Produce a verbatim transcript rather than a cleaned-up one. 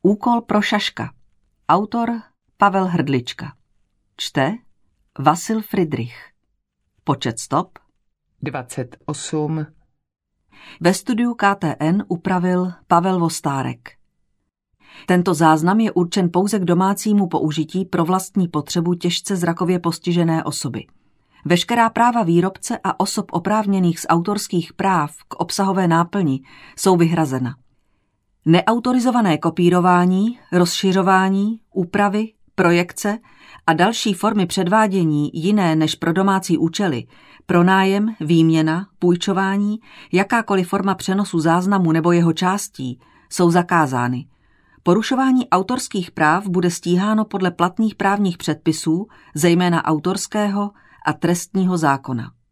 Úkol pro Šaška. Autor Pavel Hrdlička. Čte Vasil Fridrich. Počet stop dvacet osm. Ve studiu K T N upravil Pavel Vostárek. Tento záznam je určen pouze k domácímu použití pro vlastní potřebu těžce zrakově postižené osoby. Veškerá práva výrobce a osob oprávněných z autorských práv k obsahové náplni jsou vyhrazena. Neautorizované kopírování, rozšiřování, úpravy, projekce a další formy předvádění jiné než pro domácí účely, pronájem, výměna, půjčování, jakákoliv forma přenosu záznamu nebo jeho částí jsou zakázány. Porušování autorských práv bude stíháno podle platných právních předpisů, zejména autorského a trestního zákona.